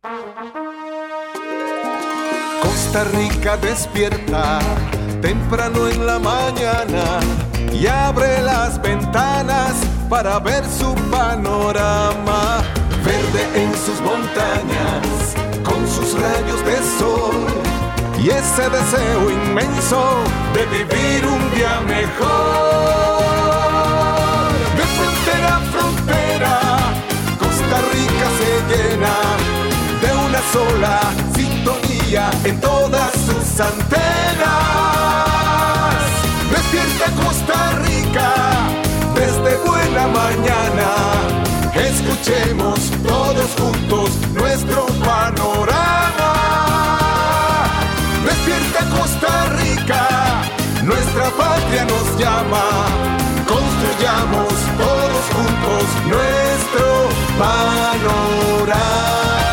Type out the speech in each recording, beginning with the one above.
Costa Rica despierta temprano en la mañana y abre las ventanas para ver su panorama. Verde en sus montañas, con sus rayos de sol y ese deseo inmenso de vivir un día mejor. De frontera a frontera, Costa Rica se llena de una sola sintonía en todas sus antenas. Despierta Costa Rica desde buena mañana. Escuchemos todos juntos nuestro panorama. Despierta Costa Rica, nuestra patria nos llama. Construyamos todos juntos nuestro panorama.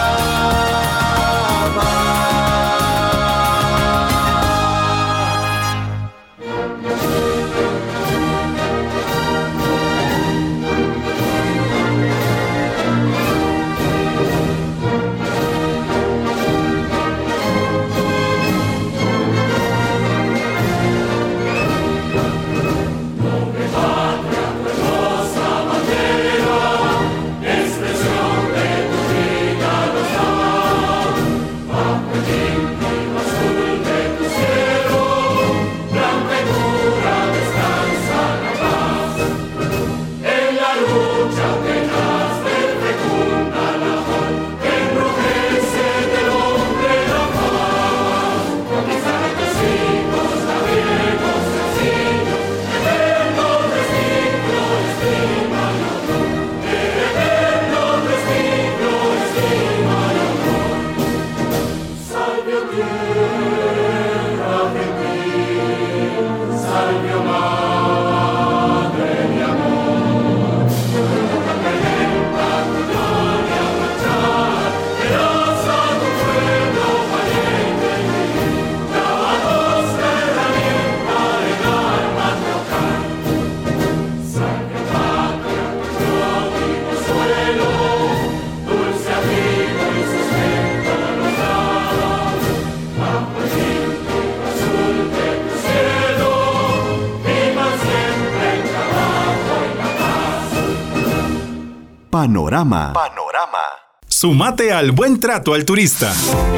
Panorama. Sumate al buen trato al turista.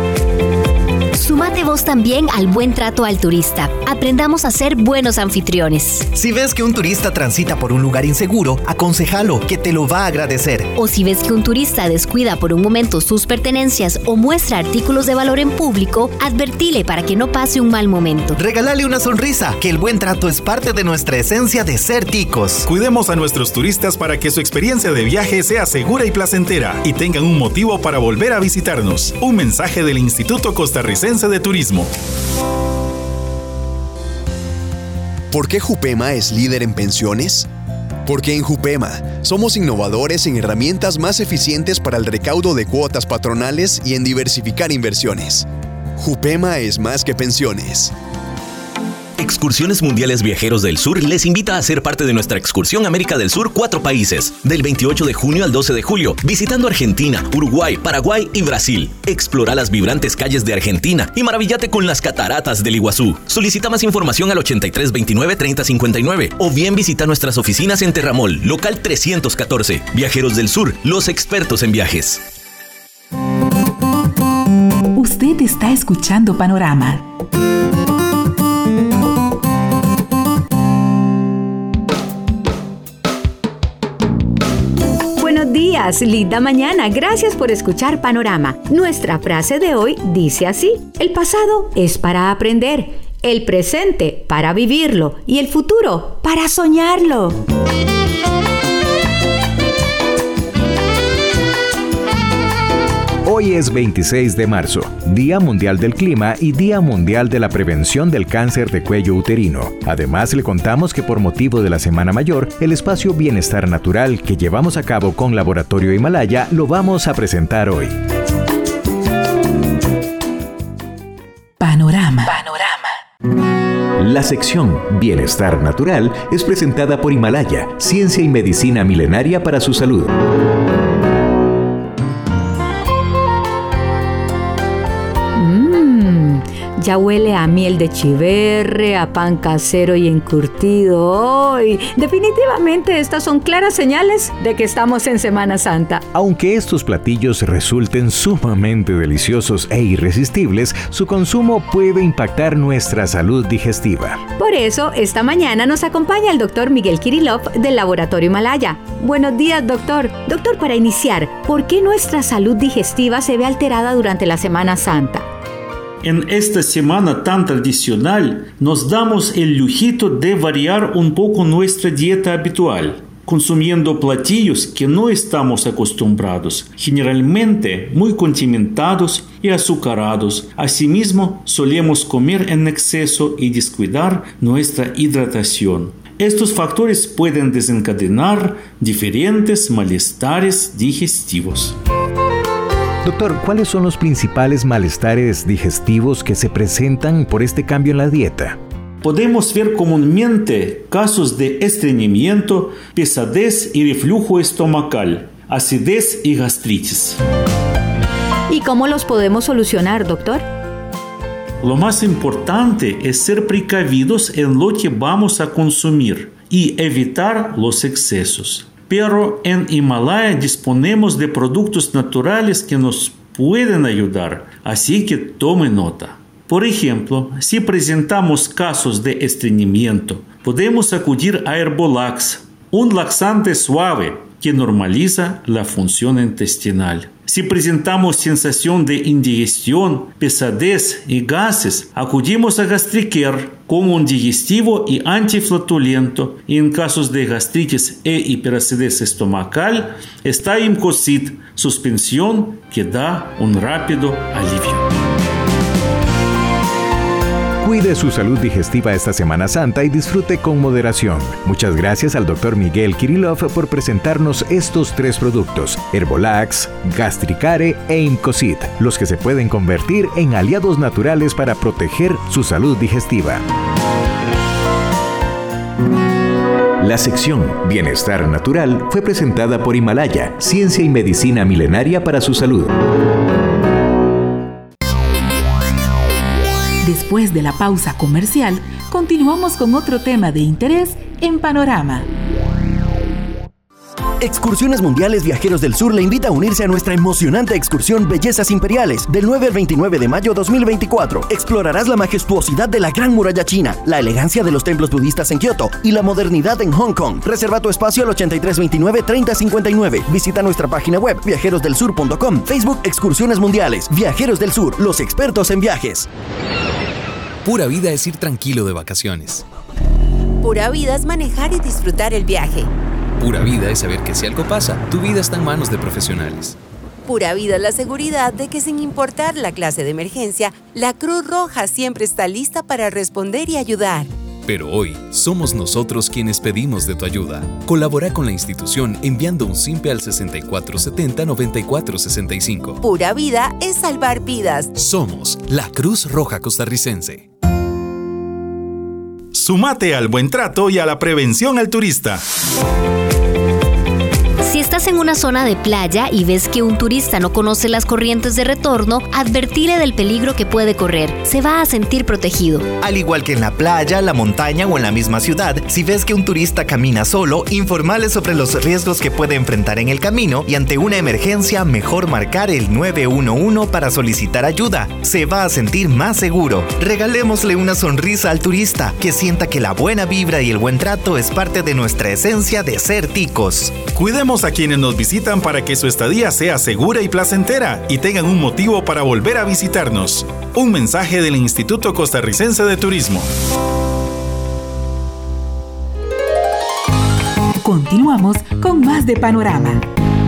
Súmate vos también al buen trato al turista. Aprendamos a ser buenos anfitriones. Si ves que un turista transita por un lugar inseguro, aconséjalo, que te lo va a agradecer. O si ves que un turista descuida por un momento sus pertenencias o muestra artículos de valor en público, advertile para que no pase un mal momento. Regálale una sonrisa, que el buen trato es parte de nuestra esencia de ser ticos. Cuidemos a nuestros turistas para que su experiencia de viaje sea segura y placentera y tengan un motivo para volver a visitarnos. Un mensaje del Instituto Costarricense de Turismo. ¿Por qué Jupema es líder en pensiones? Porque en Jupema somos innovadores en herramientas más eficientes para el recaudo de cuotas patronales y en diversificar inversiones. Jupema es más que pensiones. Excursiones Mundiales Viajeros del Sur les invita a ser parte de nuestra excursión América del Sur 4 países, del 28 de junio al 12 de julio, visitando Argentina, Uruguay, Paraguay y Brasil. Explora las vibrantes calles de Argentina y maravillate con las cataratas del Iguazú. Solicita más información al 8329-3059 o bien visita nuestras oficinas en Terramol, local 314. Viajeros del Sur, los expertos en viajes. Usted está escuchando Panorama. Buenos días, linda mañana. Gracias por escuchar Panorama. Nuestra frase de hoy dice así: el pasado es para aprender, el presente para vivirlo y el futuro para soñarlo. Hoy es 26 de marzo, Día Mundial del Clima y Día Mundial de la Prevención del Cáncer de Cuello Uterino. Además, le contamos que por motivo de la Semana Mayor, el espacio Bienestar Natural que llevamos a cabo con Laboratorio Himalaya lo vamos a presentar hoy. Panorama. La sección Bienestar Natural es presentada por Himalaya, ciencia y medicina milenaria para su salud. Ya huele a miel de chiverre, a pan casero y encurtido. ¡Ay! Definitivamente estas son claras señales de que estamos en Semana Santa. Aunque estos platillos resulten sumamente deliciosos e irresistibles, su consumo puede impactar nuestra salud digestiva. Por eso, esta mañana nos acompaña el doctor Miguel Kirillov del Laboratorio Himalaya. Buenos días, doctor. Doctor, para iniciar, ¿por qué nuestra salud digestiva se ve alterada durante la Semana Santa? En esta semana tan tradicional, nos damos el lujito de variar un poco nuestra dieta habitual, consumiendo platillos que no estamos acostumbrados, generalmente muy condimentados y azucarados. Asimismo, solemos comer en exceso y descuidar nuestra hidratación. Estos factores pueden desencadenar diferentes malestares digestivos. Doctor, ¿cuáles son los principales malestares digestivos que se presentan por este cambio en la dieta? Podemos ver comúnmente casos de estreñimiento, pesadez y reflujo estomacal, acidez y gastritis. ¿Y cómo los podemos solucionar, doctor? Lo más importante es ser precavidos en lo que vamos a consumir y evitar los excesos. Pero en Himalaya disponemos de productos naturales que nos pueden ayudar, así que tome nota. Por ejemplo, si presentamos casos de estreñimiento, podemos acudir a Herbolax, un laxante suave que normaliza la función intestinal. Si presentamos sensación de indigestión, pesadez y gases, acudimos a Gastricare como un digestivo y antiflatulento, y en casos de gastritis e hiperacidez estomacal está Imcosit, suspensión que da un rápido alivio. Cuide su salud digestiva esta Semana Santa y disfrute con moderación. Muchas gracias al Dr. Miguel Kirillov por presentarnos estos 3 productos, Herbolax, Gastricare e Imcosit, los que se pueden convertir en aliados naturales para proteger su salud digestiva. La sección Bienestar Natural fue presentada por Himalaya, ciencia y medicina milenaria para su salud. Después de la pausa comercial, continuamos con otro tema de interés en Panorama. Excursiones Mundiales Viajeros del Sur le invita a unirse a nuestra emocionante excursión Bellezas Imperiales del 9 al 29 de mayo 2024. Explorarás la majestuosidad de la Gran Muralla China, la elegancia de los templos budistas en Kioto y la modernidad en Hong Kong. Reserva tu espacio al 8329-3059. Visita nuestra página web viajerosdelsur.com. Facebook Excursiones Mundiales Viajeros del Sur, los expertos en viajes. Pura vida es ir tranquilo de vacaciones. Pura vida es manejar y disfrutar el viaje. Pura vida es saber que si algo pasa, tu vida está en manos de profesionales. Pura vida es la seguridad de que sin importar la clase de emergencia, la Cruz Roja siempre está lista para responder y ayudar. Pero hoy, somos nosotros quienes pedimos de tu ayuda. Colabora con la institución enviando un simpe al 6470-9465. Pura vida es salvar vidas. Somos la Cruz Roja Costarricense. Sumate al buen trato y a la prevención al turista. Si estás en una zona de playa y ves que un turista no conoce las corrientes de retorno, advertile del peligro que puede correr. Se va a sentir protegido. Al igual que en la playa, la montaña o en la misma ciudad, si ves que un turista camina solo, informale sobre los riesgos que puede enfrentar en el camino y ante una emergencia, mejor marcar el 911 para solicitar ayuda. Se va a sentir más seguro. Regalémosle una sonrisa al turista, que sienta que la buena vibra y el buen trato es parte de nuestra esencia de ser ticos. Cuidemos a quienes nos visitan para que su estadía sea segura y placentera y tengan un motivo para volver a visitarnos. Un mensaje del Instituto Costarricense de Turismo. Continuamos con más de Panorama.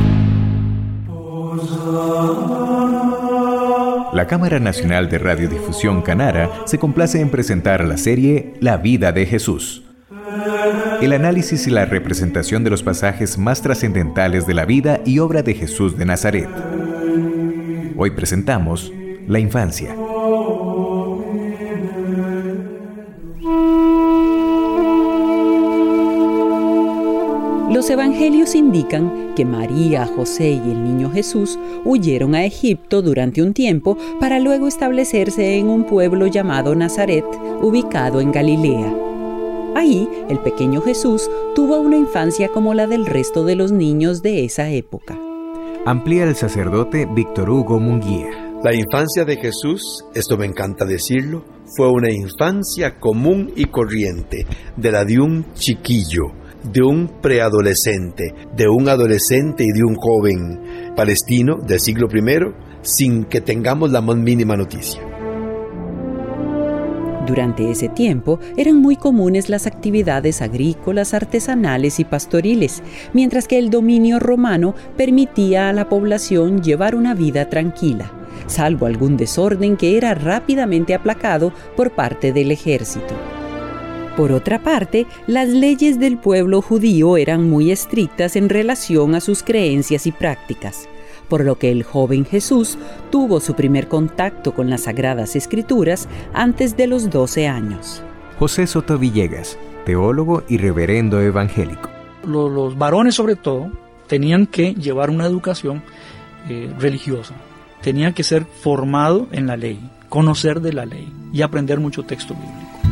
La Cámara Nacional de Radiodifusión Canara se complace en presentar la serie La vida de Jesús. El análisis y la representación de los pasajes más trascendentales de la vida y obra de Jesús de Nazaret. Hoy presentamos la infancia. Los Los evangelios indican que María, José y el niño Jesús huyeron a Egipto durante un tiempo para luego establecerse en un pueblo llamado Nazaret, ubicado en Galilea. Ahí, el pequeño Jesús tuvo una infancia como la del resto de los niños de esa época. Amplía el sacerdote Víctor Hugo Munguía. La infancia de Jesús, esto me encanta decirlo, fue una infancia común y corriente, de la de un chiquillo, de un preadolescente, de un adolescente y de un joven palestino del siglo I, sin que tengamos la más mínima noticia. Durante ese tiempo eran muy comunes las actividades agrícolas, artesanales y pastoriles, mientras que el dominio romano permitía a la población llevar una vida tranquila, salvo algún desorden que era rápidamente aplacado por parte del ejército. Por otra parte, las leyes del pueblo judío eran muy estrictas en relación a sus creencias y prácticas, por lo que el joven Jesús tuvo su primer contacto con las Sagradas Escrituras antes de los 12 años. José Soto Villegas, teólogo y reverendo evangélico. Los varones, sobre todo, tenían que llevar una educación religiosa. Tenían que ser formados en la ley, conocer de la ley y aprender mucho texto bíblico.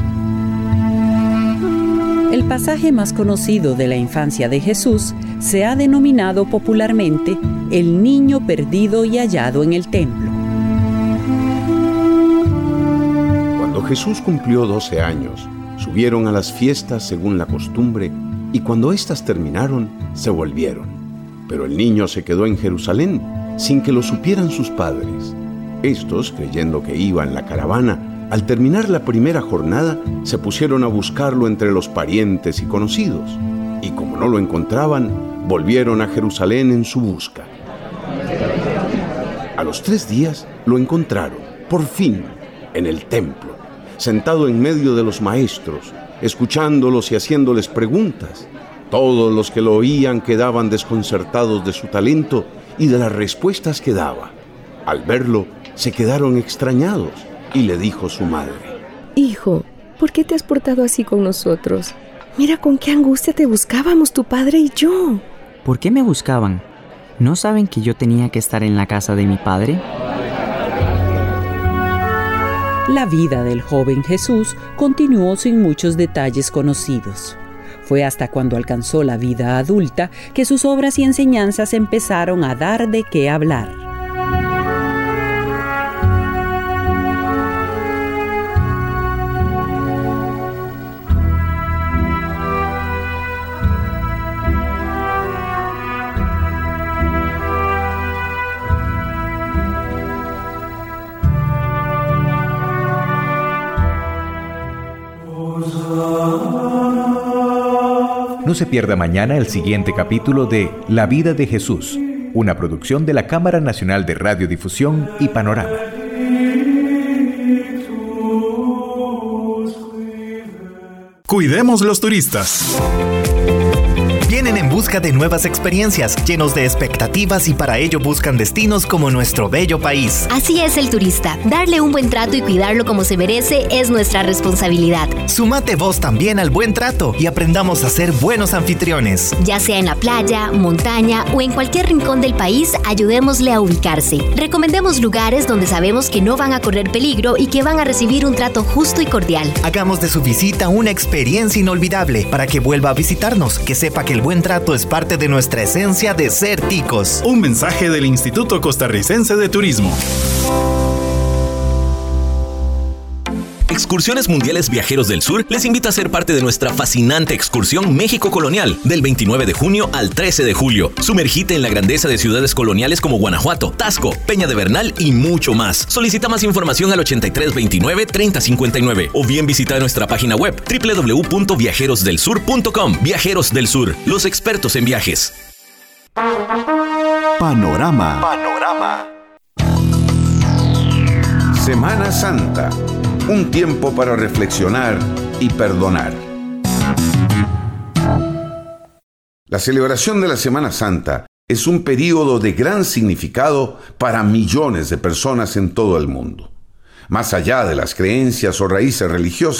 El pasaje más conocido de la infancia de Jesús se ha denominado popularmente el niño perdido y hallado en el templo. Cuando Jesús cumplió 12 años, subieron a las fiestas según la costumbre, y cuando éstas terminaron, se volvieron. Pero el niño se quedó en Jerusalén, sin que lo supieran sus padres. Estos, creyendo que iba en la caravana, al terminar la primera jornada, se pusieron a buscarlo entre los parientes y conocidos, y como no lo encontraban, volvieron a Jerusalén en su busca. A los 3 días lo encontraron, por fin, en el templo, sentado en medio de los maestros, escuchándolos y haciéndoles preguntas. Todos los que lo oían quedaban desconcertados de su talento y de las respuestas que daba. Al verlo, se quedaron extrañados. Y le dijo su madre: Hijo, ¿por qué te has portado así con nosotros? Mira con qué angustia te buscábamos tu padre y yo. ¿Por qué me buscaban? ¿No saben que yo tenía que estar en la casa de mi padre? La vida del joven Jesús continuó sin muchos detalles conocidos. Fue hasta cuando alcanzó la vida adulta que sus obras y enseñanzas empezaron a dar de qué hablar. No se pierda mañana el siguiente capítulo de La vida de Jesús, una producción de la Cámara Nacional de Radiodifusión y Panorama. Cuidemos los turistas. Vienen en busca de nuevas experiencias, llenos de expectativas, y para ello buscan destinos como nuestro bello país. Así es el turista. Darle un buen trato y cuidarlo como se merece es nuestra responsabilidad. Súmate vos también al buen trato y aprendamos a ser buenos anfitriones. Ya sea en la playa, montaña o en cualquier rincón del país, ayudémosle a ubicarse. Recomendemos lugares donde sabemos que no van a correr peligro y que van a recibir un trato justo y cordial. Hagamos de su visita una experiencia inolvidable para que vuelva a visitarnos, que sepa que el buen trato es parte de nuestra esencia de ser ticos. Un mensaje del Instituto Costarricense de Turismo. Excursiones Mundiales Viajeros del Sur les invita a ser parte de nuestra fascinante excursión México Colonial del 29 de junio al 13 de julio. Sumergite en la grandeza de ciudades coloniales como Guanajuato, Taxco, Peña de Bernal y mucho más. Solicita más información al 8329-3059 o bien visita nuestra página web www.viajerosdelsur.com. Viajeros del Sur, los expertos en viajes. Panorama. Semana Santa. Un tiempo para reflexionar y perdonar. La celebración de la Semana Santa es un período de gran significado para millones de personas en todo el mundo. Más allá de las creencias o raíces religiosas,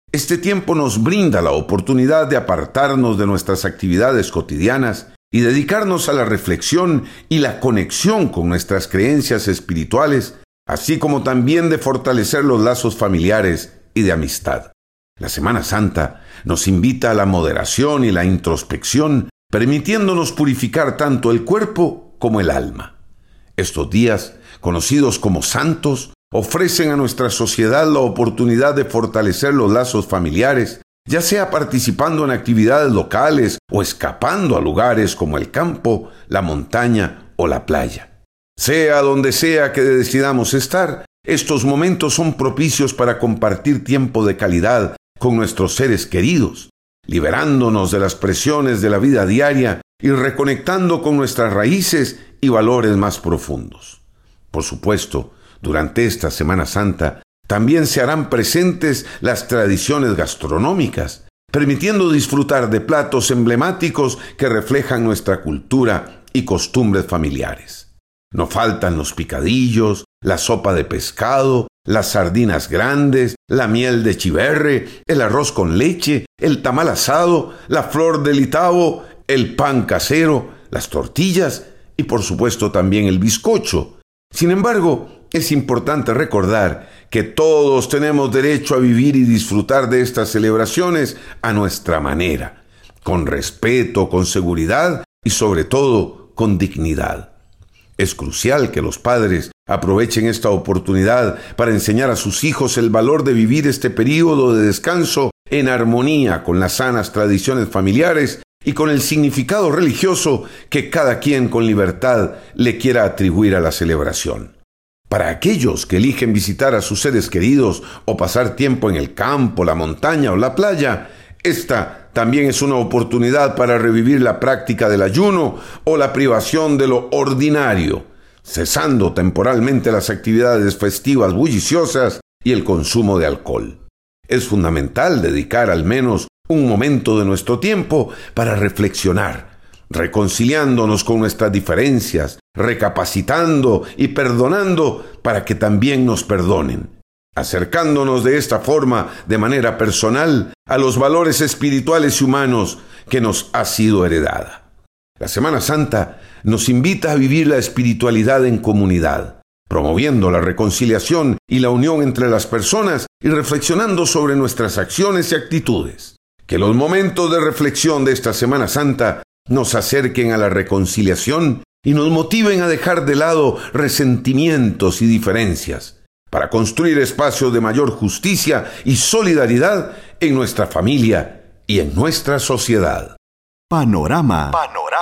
Este tiempo nos brinda la oportunidad de apartarnos de nuestras actividades cotidianas y dedicarnos a la reflexión y la conexión con nuestras creencias espirituales, así como también de fortalecer los lazos familiares y de amistad. La Semana Santa nos invita a la moderación y la introspección, permitiéndonos purificar tanto el cuerpo como el alma. Estos días, conocidos como santos, ofrecen a nuestra sociedad la oportunidad de fortalecer los lazos familiares, ya sea participando en actividades locales o escapando a lugares como el campo, la montaña o la playa. Sea donde sea que decidamos estar, estos momentos son propicios para compartir tiempo de calidad con nuestros seres queridos, liberándonos de las presiones de la vida diaria y reconectando con nuestras raíces y valores más profundos. Por supuesto, durante esta Semana Santa también se harán presentes las tradiciones gastronómicas, permitiendo disfrutar de platos emblemáticos que reflejan nuestra cultura y costumbres familiares. No faltan los picadillos, la sopa de pescado, las sardinas grandes, la miel de chiverre, el arroz con leche, el tamal asado, la flor del Itabo, el pan casero, las tortillas y por supuesto también el bizcocho. Sin embargo, es importante recordar que todos tenemos derecho a vivir y disfrutar de estas celebraciones a nuestra manera, con respeto, con seguridad y sobre todo con dignidad. Es crucial que los padres aprovechen esta oportunidad para enseñar a sus hijos el valor de vivir este período de descanso en armonía con las sanas tradiciones familiares y con el significado religioso que cada quien con libertad le quiera atribuir a la celebración. Para aquellos que eligen visitar a sus seres queridos o pasar tiempo en el campo, la montaña o la playa, esta también es una oportunidad para revivir la práctica del ayuno o la privación de lo ordinario, cesando temporalmente las actividades festivas bulliciosas y el consumo de alcohol. Es fundamental dedicar al menos un momento de nuestro tiempo para reflexionar, reconciliándonos con nuestras diferencias, recapacitando y perdonando para que también nos perdonen, acercándonos de esta forma de manera personal a los valores espirituales y humanos que nos ha sido heredada. La Semana Santa nos invita a vivir la espiritualidad en comunidad, promoviendo la reconciliación y la unión entre las personas y reflexionando sobre nuestras acciones y actitudes. Que los momentos de reflexión de esta Semana Santa nos acerquen a la reconciliación y nos motiven a dejar de lado resentimientos y diferencias, para construir espacios de mayor justicia y solidaridad en nuestra familia y en nuestra sociedad. Panorama.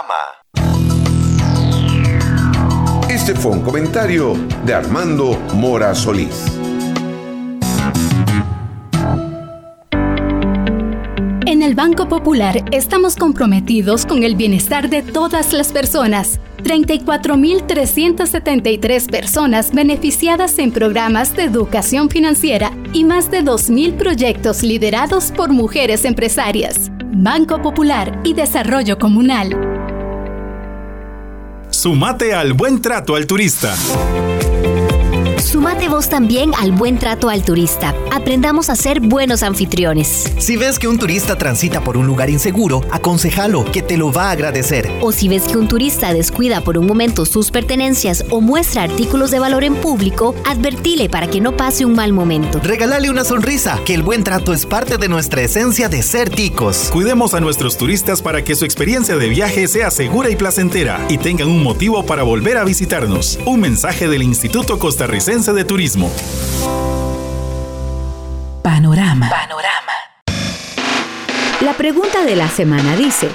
Este fue un comentario de Armando Mora Solís. En el Banco Popular estamos comprometidos con el bienestar de todas las personas. 34.373 personas beneficiadas en programas de educación financiera y más de 2.000 proyectos liderados por mujeres empresarias. Banco Popular y Desarrollo Comunal. Sumate al buen trato al turista. Sumate vos también al buen trato al turista. Aprendamos a ser buenos anfitriones. Si ves que un turista transita por un lugar inseguro, aconséjalo, que te lo va a agradecer. O si ves que un turista descuida por un momento sus pertenencias o muestra artículos de valor en público, advertile para que no pase un mal momento. Regálale una sonrisa, que el buen trato es parte de nuestra esencia de ser ticos. Cuidemos a nuestros turistas para que su experiencia de viaje sea segura y placentera y tengan un motivo para volver a visitarnos. Un mensaje del Instituto Costarricense de Turismo. Panorama. La pregunta de la semana dice: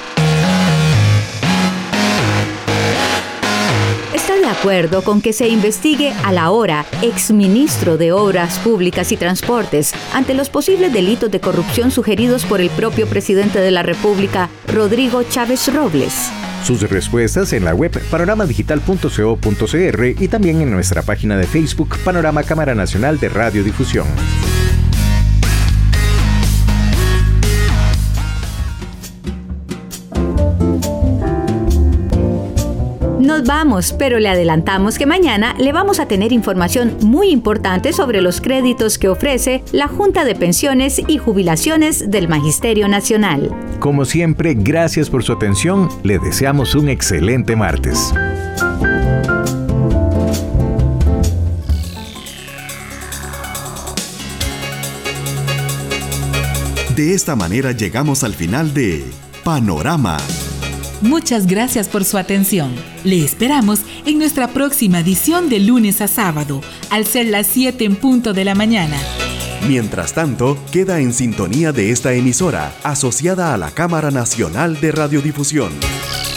¿está de acuerdo con que se investigue al ahora exministro de Obras Públicas y Transportes ante los posibles delitos de corrupción sugeridos por el propio presidente de la República, Rodrigo Chávez Robles? Sus respuestas en la web panoramadigital.co.cr y también en nuestra página de Facebook Panorama Cámara Nacional de Radiodifusión. Nos nos vamos, pero le adelantamos que mañana le vamos a tener información muy importante sobre los créditos que ofrece la Junta de Pensiones y Jubilaciones del Magisterio Nacional. Como siempre, gracias por su atención. Le deseamos un excelente martes. De esta manera llegamos al final de Panorama. Muchas gracias por su atención. Le esperamos en nuestra próxima edición de lunes a sábado, al ser las 7 en punto de la mañana. Mientras tanto, queda en sintonía de esta emisora, asociada a la Cámara Nacional de Radiodifusión.